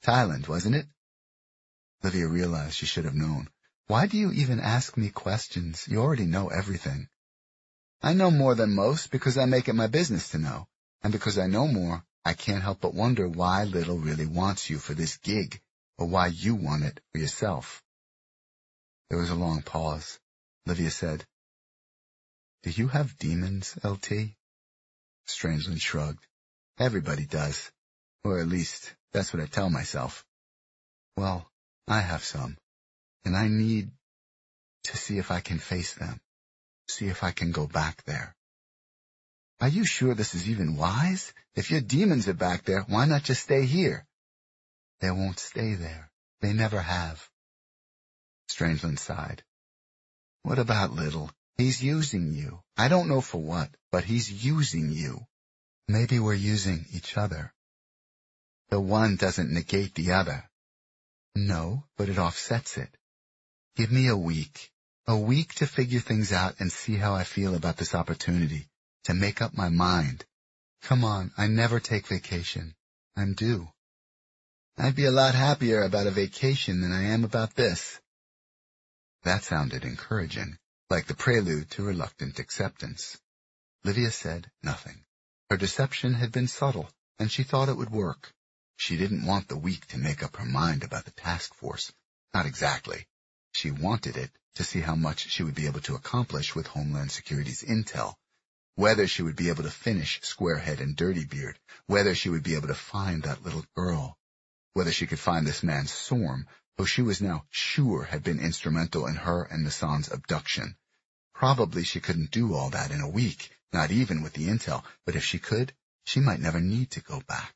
Thailand, wasn't it? Livia realized she should have known. Why do you even ask me questions? You already know everything. I know more than most because I make it my business to know. And because I know more, I can't help but wonder why Little really wants you for this gig, or why you want it for yourself. There was a long pause. Livia said, "Do you have demons, L T? Strangeland shrugged. Everybody does. Or at least, that's what I tell myself. Well, I have some, and I need to see if I can face them, see if I can go back there." "Are you sure this is even wise? If your demons are back there, why not just stay here?" "They won't stay there. They never have." Strangeland sighed. "What about Little? He's using you. I don't know for what, but he's using you. Maybe we're using each other." "The one doesn't negate the other." "No, but it offsets it. Give me a week. A week to figure things out and see how I feel about this opportunity, to make up my mind. Come on, I never take vacation. I'm due." "I'd be a lot happier about a vacation than I am about this." That sounded encouraging, like the prelude to reluctant acceptance. Livia said nothing. Her deception had been subtle, and she thought it would work. She didn't want the week to make up her mind about the task force. Not exactly. She wanted it to see how much she would be able to accomplish with Homeland Security's intel, whether she would be able to finish Squarehead and Dirtybeard, whether she would be able to find that little girl, whether she could find this man Sorm, who she was now sure had been instrumental in her and Nassan's abduction. Probably she couldn't do all that in a week, not even with the intel, but if she could, she might never need to go back.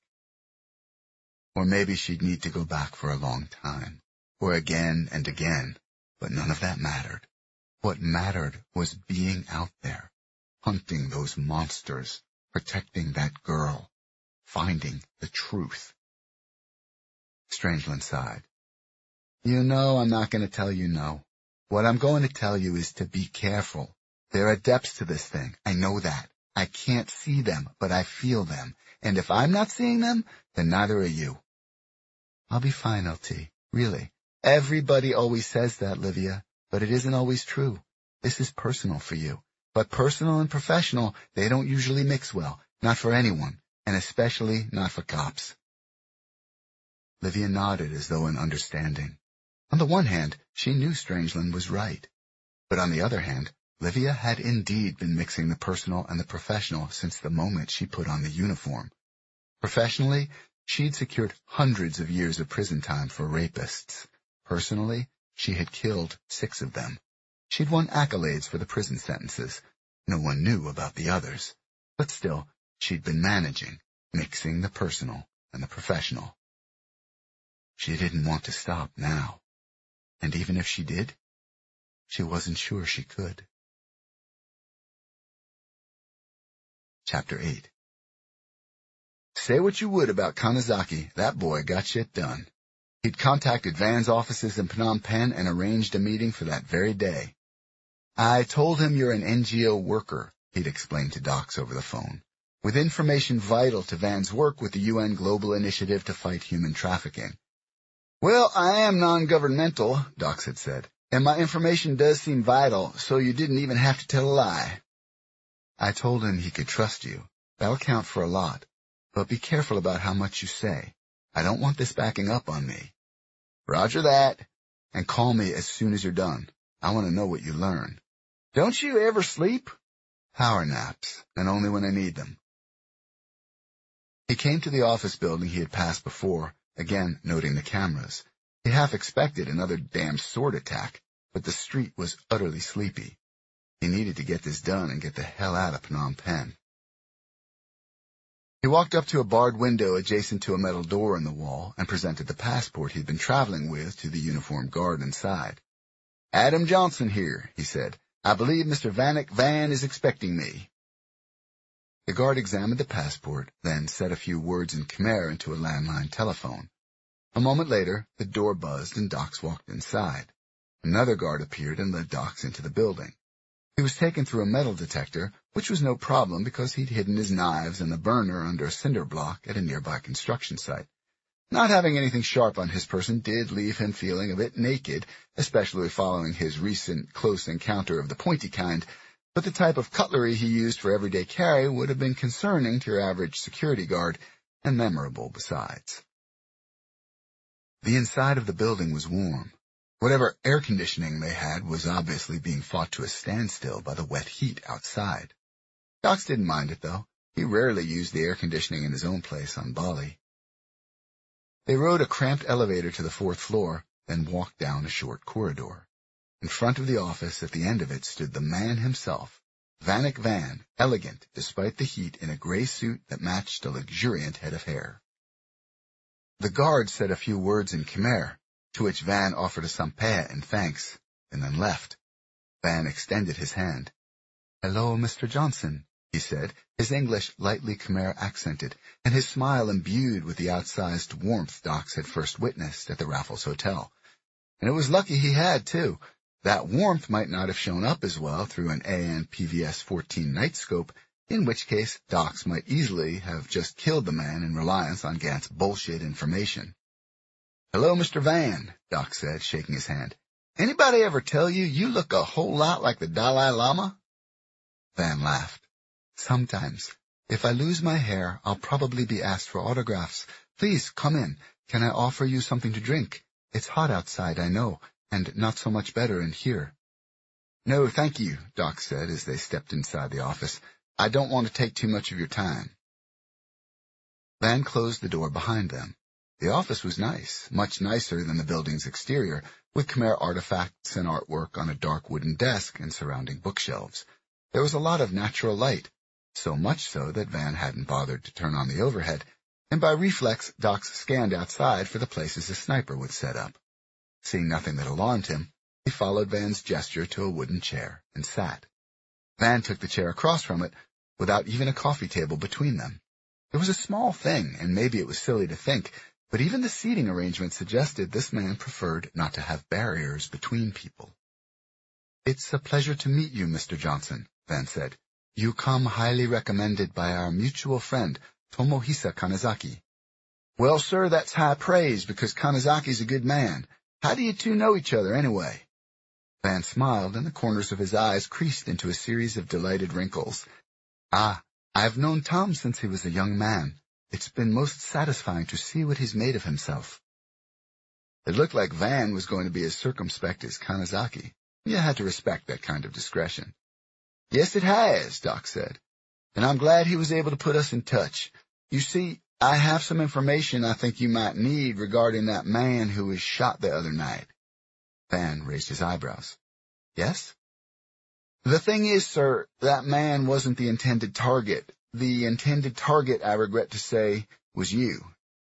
Or maybe she'd need to go back for a long time, or again and again, but none of that mattered. What mattered was being out there, hunting those monsters, protecting that girl, finding the truth. Strangeland sighed. "You know I'm not going to tell you no. What I'm going to tell you is to be careful. There are depths to this thing. I know that. I can't see them, but I feel them. And if I'm not seeing them, then neither are you." "I'll be fine, L T. Really. Everybody always says that, Livia, but it isn't always true. This is personal for you. But personal and professional, they don't usually mix well. Not for anyone, and especially not for cops." Livia nodded as though in understanding. On the one hand, she knew Strangeland was right. But on the other hand, Livia had indeed been mixing the personal and the professional since the moment she put on the uniform. Professionally, she'd secured hundreds of years of prison time for rapists. Personally, she had killed six of them. She'd won accolades for the prison sentences. No one knew about the others. But still, she'd been managing, mixing the personal and the professional. She didn't want to stop now. And even if she did, she wasn't sure she could. Chapter eight. Say what you would about Kanazaki, that boy got shit done. He'd contacted Van's offices in Phnom Penh and arranged a meeting for that very day. "I told him you're an N G O worker," he'd explained to Docs over the phone, "with information vital to Van's work with the U N Global Initiative to Fight Human Trafficking." "Well, I am non-governmental," Docs had said, "and my information does seem vital, so you didn't even have to tell a lie." I told him he could trust you. That'll count for a lot. But be careful about how much you say. I don't want this backing up on me. "Roger that. And call me as soon as you're done. I want to know what you learn." "Don't you ever sleep?" "Power naps, and only when I need them." He came to the office building he had passed before, again noting the cameras. He half expected another damn sword attack, but the street was utterly sleepy. He needed to get this done and get the hell out of Phnom Penh. He walked up to a barred window adjacent to a metal door in the wall and presented the passport he'd been traveling with to the uniformed guard inside. "Adam Johnson here," he said. "I believe Mister Vanek Van is expecting me." The guard examined the passport, then said a few words in Khmer into a landline telephone. A moment later, the door buzzed and Docs walked inside. Another guard appeared and led Docs into the building. He was taken through a metal detector, which was no problem because he'd hidden his knives and the burner under a cinder block at a nearby construction site. Not having anything sharp on his person did leave him feeling a bit naked, especially following his recent close encounter of the pointy kind, but the type of cutlery he used for everyday carry would have been concerning to your average security guard, and memorable besides. The inside of the building was warm. Whatever air conditioning they had was obviously being fought to a standstill by the wet heat outside. Dox didn't mind it, though. He rarely used the air conditioning in his own place on Bali. They rode a cramped elevator to the fourth floor, then walked down a short corridor. In front of the office, at the end of it, stood the man himself, Vanek Van, elegant despite the heat in a gray suit that matched a luxuriant head of hair. The guard said a few words in Khmer, to which Van offered a sampeh in thanks, and then left. Van extended his hand. "Hello, Mister Johnson," he said, his English lightly Khmer accented, and his smile imbued with the outsized warmth Dox had first witnessed at the Raffles Hotel. And it was lucky he had, too. That warmth might not have shown up as well through an A N P V S fourteen night scope, in which case Dox might easily have just killed the man in reliance on Gant's bullshit information. "Hello, Mister Van," Dox said, shaking his hand. "Anybody ever tell you you look a whole lot like the Dalai Lama?" Van laughed. "Sometimes. If I lose my hair, I'll probably be asked for autographs. Please, come in. Can I offer you something to drink? It's hot outside, I know, and not so much better in here." "No, thank you," Dox said as they stepped inside the office. "I don't want to take too much of your time." Van closed the door behind them. The office was nice, much nicer than the building's exterior, with Khmer artifacts and artwork on a dark wooden desk and surrounding bookshelves. There was a lot of natural light, so much so that Van hadn't bothered to turn on the overhead, and by reflex Dox scanned outside for the places a sniper would set up. Seeing nothing that alarmed him, he followed Van's gesture to a wooden chair and sat. Van took the chair across from it, without even a coffee table between them. It was a small thing, and maybe it was silly to think, but even the seating arrangement suggested this man preferred not to have barriers between people. "It's a pleasure to meet you, Mister Johnson," Van said. "You come highly recommended by our mutual friend, Tomohisa Kanazaki." "Well, sir, that's high praise, because Kanazaki's a good man. How do you two know each other, anyway?" Van smiled, and the corners of his eyes creased into a series of delighted wrinkles. "Ah, I've known Tom since he was a young man. It's been most satisfying to see what he's made of himself." It looked like Van was going to be as circumspect as Kanazaki. You had to respect that kind of discretion. "Yes, it has," Dox said, "and I'm glad he was able to put us in touch. You see, I have some information I think you might need regarding that man who was shot the other night." Van raised his eyebrows. "Yes?" "The thing is, sir, that man wasn't the intended target. The intended target, I regret to say, was you."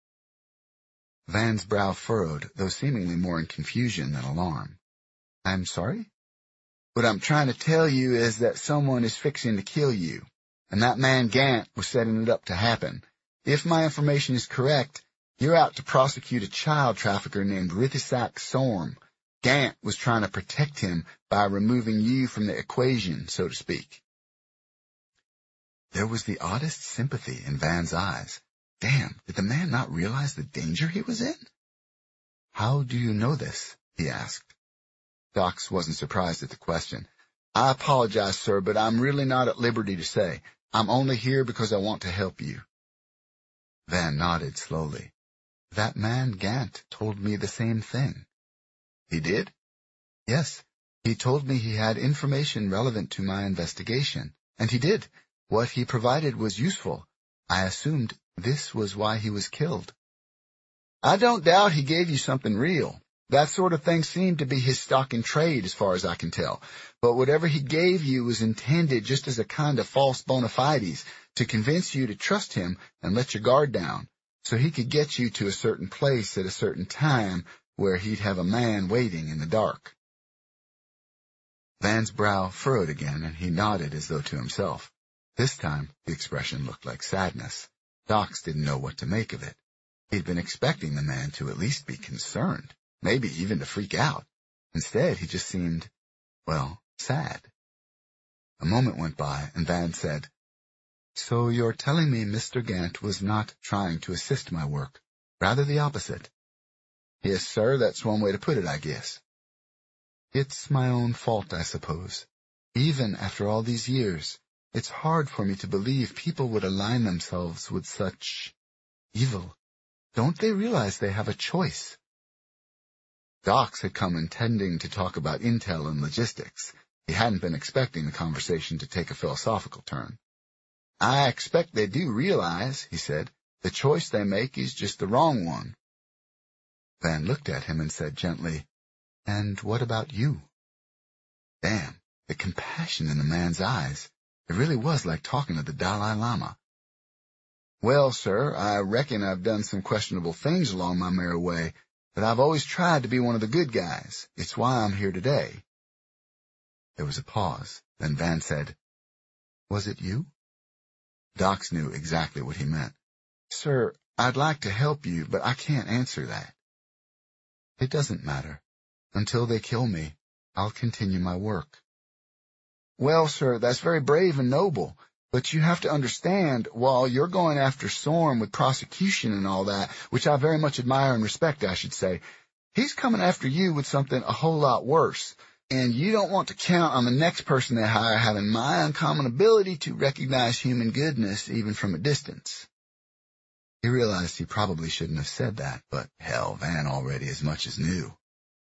Van's brow furrowed, though seemingly more in confusion than alarm. "I'm sorry?" "What I'm trying to tell you is that someone is fixing to kill you, and that man Gant was setting it up to happen. If my information is correct, you're out to prosecute a child trafficker named Rithisak Sorm. Gant was trying to protect him by removing you from the equation, so to speak." There was the oddest sympathy in Van's eyes. Damn, did the man not realize the danger he was in? "How do you know this?" he asked. Dox wasn't surprised at the question. "I apologize, sir, but I'm really not at liberty to say. I'm only here because I want to help you." Van nodded slowly. "That man Gant told me the same thing." "He did?" "Yes. He told me he had information relevant to my investigation, and he did. What he provided was useful. I assumed this was why he was killed." "I don't doubt he gave you something real. That sort of thing seemed to be his stock in trade as far as I can tell. But whatever he gave you was intended just as a kind of false bona fides to convince you to trust him and let your guard down, so he could get you to a certain place at a certain time where he'd have a man waiting in the dark." Van's brow furrowed again, and he nodded as though to himself. This time, the expression looked like sadness. Dox didn't know what to make of it. He'd been expecting the man to at least be concerned, maybe even to freak out. Instead, he just seemed, well, sad. A moment went by, and Van said, "So you're telling me Mister Gant was not trying to assist my work, Rather the opposite. Yes, sir, that's one way to put it, I guess. It's my own fault, I suppose. Even after all these years, it's hard for me to believe people would align themselves with such evil. Don't they realize they have a choice? Docs had come intending to talk about intel and logistics. He hadn't been expecting the conversation to take a philosophical turn. I expect they do realize, he said, the choice they make is just the wrong one. Van looked at him and said gently, "And what about you?" Damn, the compassion in the man's eyes. It really was like talking to the Dalai Lama. "Well, sir, I reckon I've done some questionable things along my merry way, but I've always tried to be one of the good guys. It's why I'm here today." There was a pause. Then Van said, "Was it you?" Docs knew exactly what he meant. "Sir, I'd like to help you, but I can't answer that." "It doesn't matter. Until they kill me, I'll continue my work." "Well, sir, that's very brave and noble, but you have to understand, while you're going after Sorm with prosecution and all that, which I very much admire and respect, I should say, he's coming after you with something a whole lot worse, and you don't want to count on the next person they hire having my uncommon ability to recognize human goodness even from a distance." He realized he probably shouldn't have said that, but hell, Van already as much as knew.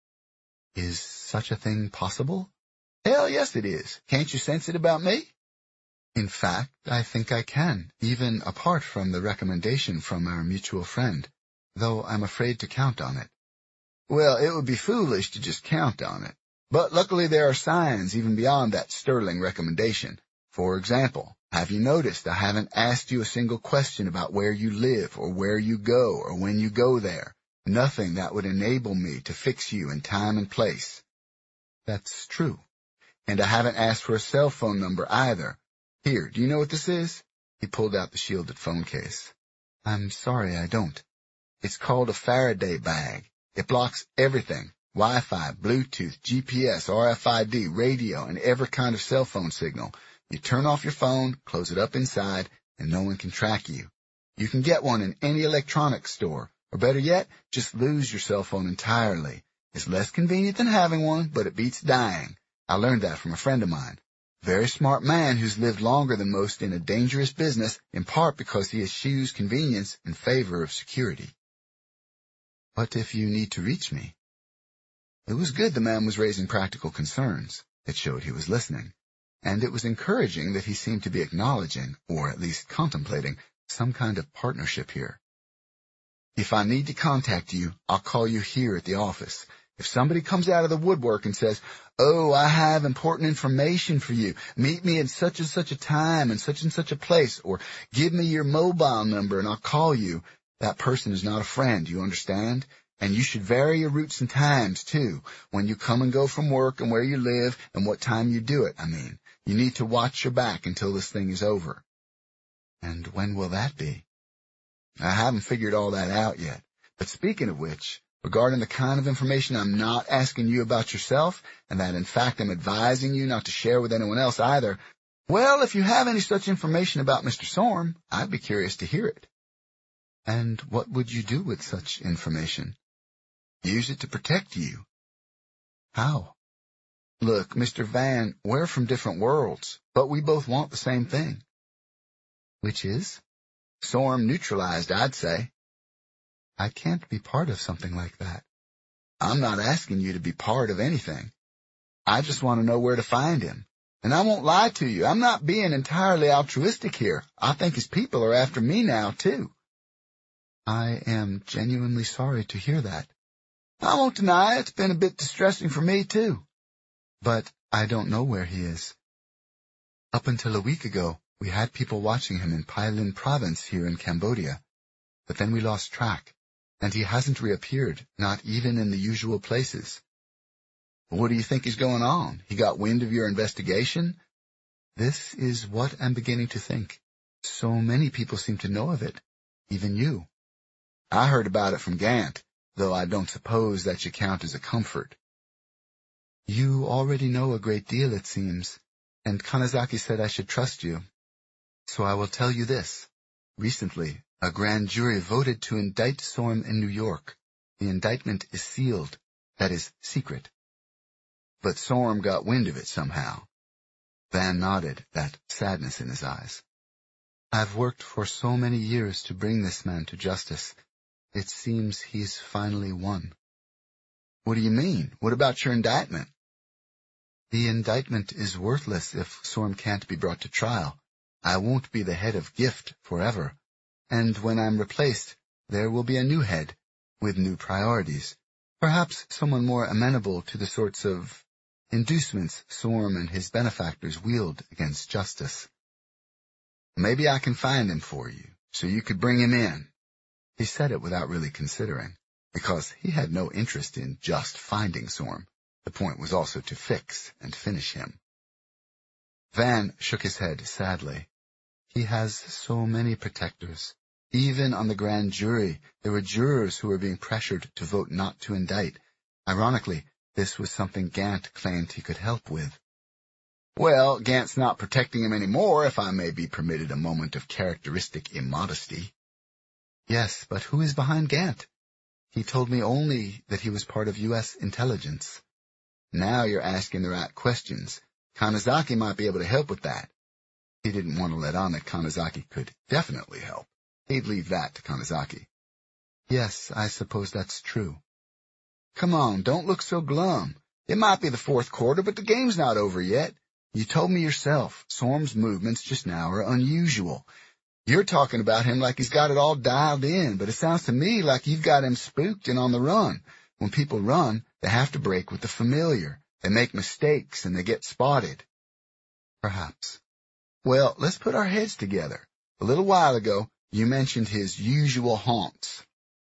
"Is such a thing possible?" "Hell, yes it is. Can't you sense it about me?" "In fact, I think I can, even apart from the recommendation from our mutual friend, though I'm afraid to count on it." "Well, it would be foolish to just count on it. But luckily there are signs even beyond that sterling recommendation. For example, have you noticed I haven't asked you a single question about where you live or where you go or when you go there? Nothing that would enable me to fix you in time and place." "That's true." "And I haven't asked for a cell phone number either. Here, do you know what this is?" He pulled out the shielded phone case. "I'm sorry, I don't." "It's called a Faraday bag. It blocks everything. Wi-Fi, Bluetooth, G P S, R F I D, radio, and every kind of cell phone signal. You turn off your phone, close it up inside, and no one can track you. You can get one in any electronics store, or better yet, just lose your cell phone entirely. It's less convenient than having one, but it beats dying. I learned that from a friend of mine. Very smart man who's lived longer than most in a dangerous business, in part because he eschews convenience in favor of security." "What if you need to reach me?" It was good the man was raising practical concerns. It showed he was listening. And it was encouraging that he seemed to be acknowledging, or at least contemplating, some kind of partnership here. "If I need to contact you, I'll call you here at the office. If somebody comes out of the woodwork and says, 'Oh, I have important information for you. Meet me at such and such a time and such and such a place,' or 'Give me your mobile number and I'll call you,' that person is not a friend, you understand? And you should vary your routes and times, too, when you come and go from work and where you live and what time you do it, I mean. You need to watch your back until this thing is over." "And when will that be?" "I haven't figured all that out yet. But speaking of which, regarding the kind of information I'm not asking you about yourself, and that in fact I'm advising you not to share with anyone else either, well, if you have any such information about Mister Sorm, I'd be curious to hear it." "And what would you do with such information?" "Use it to protect you." "How?" "Look, Mister Van, we're from different worlds, but we both want the same thing." "Which is?" "Sorm neutralized, I'd say." "I can't be part of something like that." "I'm not asking you to be part of anything. I just want to know where to find him. And I won't lie to you, I'm not being entirely altruistic here. I think his people are after me now, too." "I am genuinely sorry to hear that." "I won't deny it. It's been a bit distressing for me, too." "But I don't know where he is. Up until a week ago, we had people watching him in Pailin province here in Cambodia. But then we lost track, and he hasn't reappeared, not even in the usual places." "What do you think is going on? He got wind of your investigation?" "This is what I'm beginning to think. So many people seem to know of it, even you." "I heard about it from Gant, though I don't suppose that should count as a comfort." "You already know a great deal, it seems, and Kanazaki said I should trust you. So I will tell you this. Recently, a grand jury voted to indict Sorm in New York. The indictment is sealed, that is, secret. But Sorm got wind of it somehow. Van nodded, that sadness in his eyes. I've worked for so many years to bring this man to justice. It seems he's finally won. What do you mean? What about your indictment? The indictment is worthless if Sorm can't be brought to trial. I won't be the head of Gift forever, and when I'm replaced, there will be a new head, with new priorities. Perhaps someone more amenable to the sorts of inducements Sorm and his benefactors wield against justice. Maybe I can find him for you, so you could bring him in. He said it without really considering, because he had no interest in just finding Sorm. The point was also to fix and finish him. Van shook his head sadly. He has so many protectors. Even on the grand jury, there were jurors who were being pressured to vote not to indict. Ironically, this was something Gant claimed he could help with. Well, Gant's not protecting him anymore, if I may be permitted a moment of characteristic immodesty. Yes, but who is behind Gant? He told me only that he was part of U S intelligence. Now you're asking the right questions. Kanazaki might be able to help with that. He didn't want to let on that Kanazaki could definitely help. He'd leave that to Kanazaki. Yes, I suppose that's true. Come on, don't look so glum. It might be the fourth quarter, but the game's not over yet. You told me yourself, Sorm's movements just now are unusual. You're talking about him like he's got it all dialed in, but it sounds to me like you've got him spooked and on the run. When people run, they have to break with the familiar. They make mistakes and they get spotted. Perhaps. Well, let's put our heads together. A little while ago, you mentioned his usual haunts.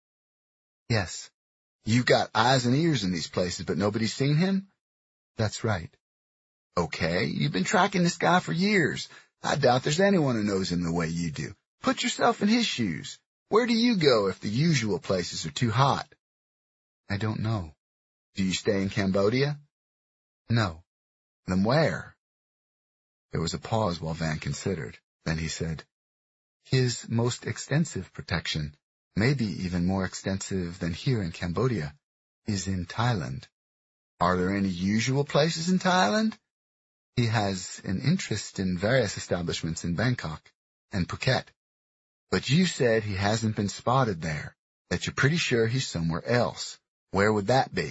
Yes. You've got eyes and ears in these places, but nobody's seen him? That's right. Okay, you've been tracking this guy for years. I doubt there's anyone who knows him the way you do. Put yourself in his shoes. Where do you go if the usual places are too hot? I don't know. Do you stay in Cambodia? No. Then where? There was a pause while Van considered. Then he said, His most extensive protection, maybe even more extensive than here in Cambodia, is in Thailand. Are there any usual places in Thailand? He has an interest in various establishments in Bangkok and Phuket. But you said he hasn't been spotted there, that you're pretty sure he's somewhere else. Where would that be?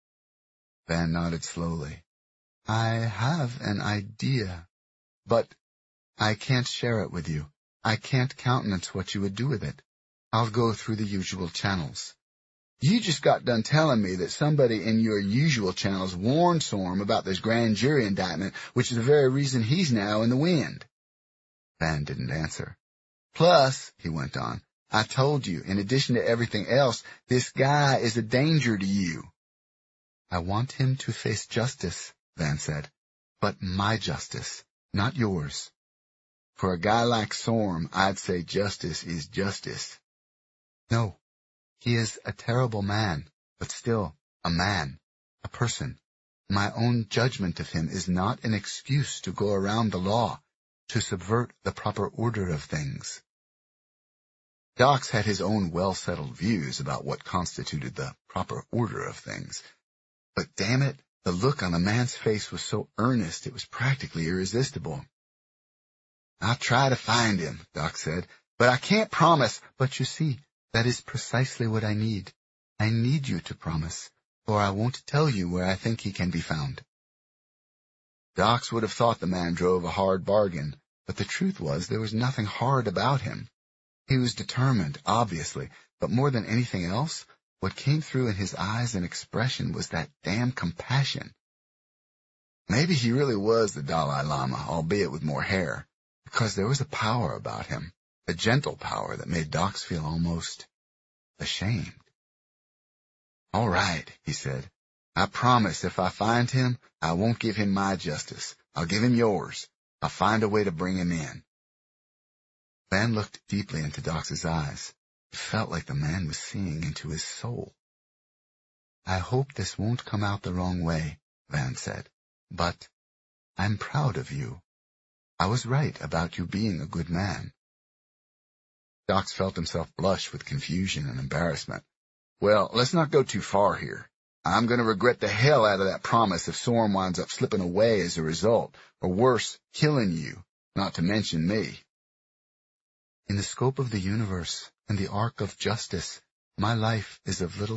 Van nodded slowly. I have an idea, but I can't share it with you. I can't countenance what you would do with it. I'll go through the usual channels. You just got done telling me that somebody in your usual channels warned Sorm about this grand jury indictment, which is the very reason he's now in the wind. Van didn't answer. Plus, he went on, I told you, in addition to everything else, this guy is a danger to you. I want him to face justice, Van said, but my justice, not yours. For a guy like Sorm, I'd say justice is justice. No. He is a terrible man, but still a man, a person. My own judgment of him is not an excuse to go around the law, to subvert the proper order of things. Dox had his own well-settled views about what constituted the proper order of things. But damn it, the look on the man's face was so earnest it was practically irresistible. I'll try to find him, Dox said, but I can't promise. But you see, that is precisely what I need. I need you to promise, or I won't tell you where I think he can be found. Dox would have thought the man drove a hard bargain, but the truth was there was nothing hard about him. He was determined, obviously, but more than anything else, what came through in his eyes and expression was that damn compassion. Maybe he really was the Dalai Lama, albeit with more hair, because there was a power about him. A gentle power that made Dox feel almost ashamed. All right, he said. I promise if I find him, I won't give him my justice. I'll give him yours. I'll find a way to bring him in. Van looked deeply into Dox's eyes. It felt like the man was seeing into his soul. I hope this won't come out the wrong way, Van said, but I'm proud of you. I was right about you being a good man. Dox felt himself blush with confusion and embarrassment. Well, let's not go too far here. I'm going to regret the hell out of that promise if Soren winds up slipping away as a result, or worse, killing you, not to mention me. In the scope of the universe and the arc of justice, my life is of little